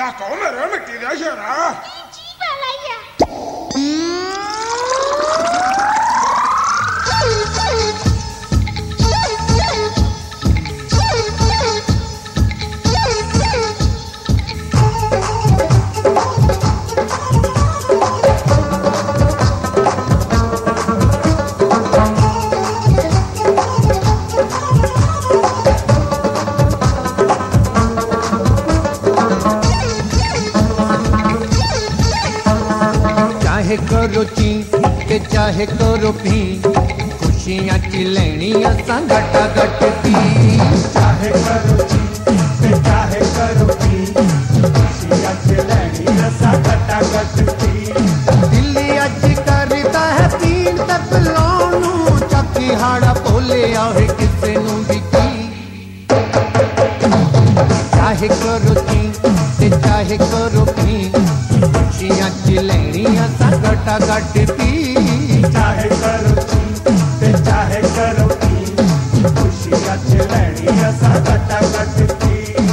Sacco me metti da c'era? Ci balaia. चाहे करो ची के चाहे करो पी खुशियां च लेनी असां घटा घट पी चाहे करो ची के चाहे करो पी खुशियां च लेनी असां घटा घट पी दिल्ली अज करदा है पीन तक लाणू चाकी हाड़ा भोले आवे किसे नू भी की चाहे करो ची ते चाहे करो पी खुशियां च लेनी असां घटा घट पी चाहे करो ची ते चाहे करो पी खुशियां च लेनी असां घटा घट पी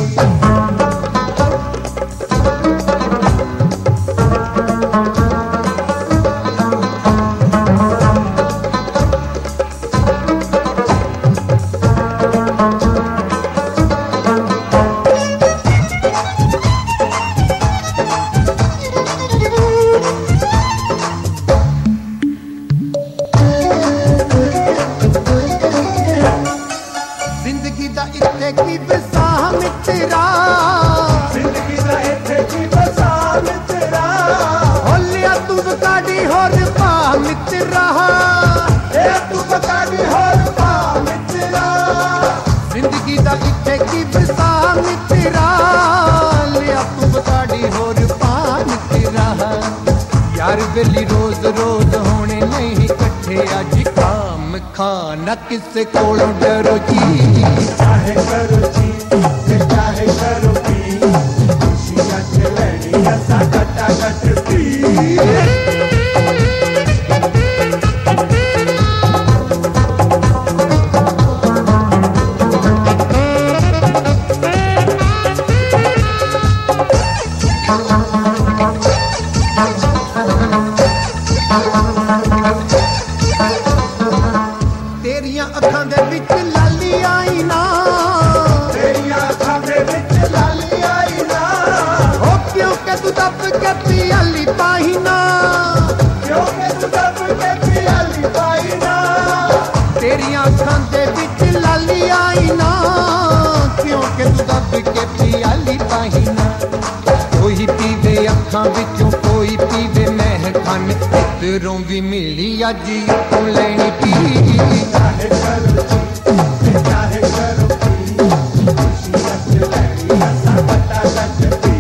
जिंदगी दा इत्थे की बसाह मित्रा जिंदगी दा इत्थे की बसाह मित्रा होलिया तू बकाडी होर पा मित्रा ए तू बकाडी होर पा मित्रा जिंदगी दा इत्थे की बसाह मित्रा लिया तू बकाडी होर पा मित्रा यार बेली रोज रोज होने नहीं कट्ठे अज काम खाना किसे कोलों डरो जी चाहे करो ची ते चाहे करो पी खुशियां च लेनी असां घटा घट पी तेरियां अखां दे विच लाली आई ना तेरियां अखां दे विच लाली आई ना ओ क्यों के तू दब के पियाली पाही ना क्यों के तू दब के पियाली पाई ना तेरियां अखां दे विच लाली आई ना क्यों के तू दब के पियाली पाही ना कोई पीवे अखां विचों कोई पीवे महखान इधरों भी मिली अज तू लेनी पी चाहे करो ची ते चाहे करो पी खुशियां च लेनी असां घटा घट पी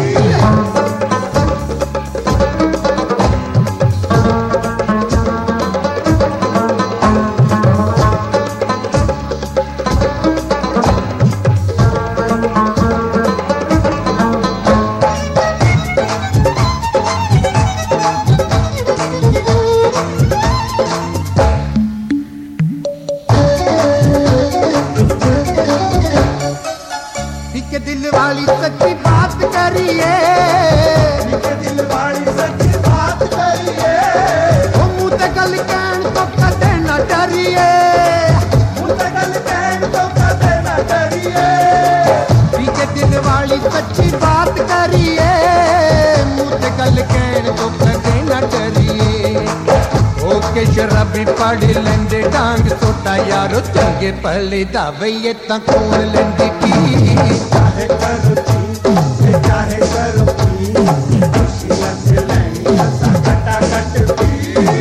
के दिल वाली सच्ची बात करिए के दिल वाली सच्ची बात करिए ओ मुंह ते गल कहन तो कदे न डरिए मुंह ते गल कहन तो कदे न डरिए के दिल वाली सच्ची बात करिए मुंह ते गल कहन तो कदे न डरिए ओ के शराबी पढ़ लेंदे डांग सोटा यारो चंगे भले दा वईए तां कौन लेंदी पी चाहे करो ची ते चाहे करो पी खुशियां च लेनी असां घटा घट पी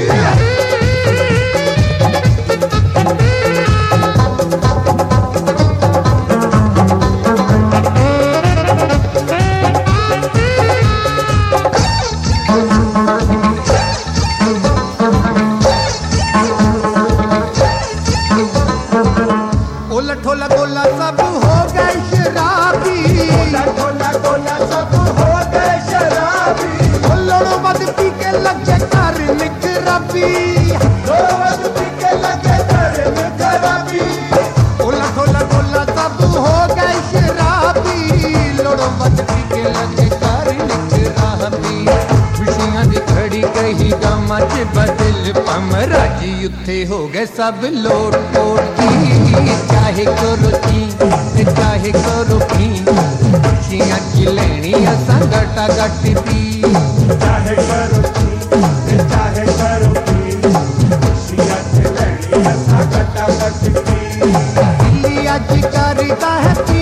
ठोला गोला सब हो गए शराबी गोला गोला सब हो गए शराबी लोड़ो मत पी के लगे कर निखराबी लोड़ो मत पी के लगे कर निखराबी ठोला ठोला गोला सब हो गए शराबी लोड़ो मत पी के लगे कामां च बदल पमराजी उत्थे हो गए सब लोट पोट की चाहे करो ची ते चाहे करो पी खुशियां च लेनी असां गटा गट पी चाहे करो ची ते चाहे करो पी खुशियां च लेनी असां गटा गट पी दिल्ली अज करदा है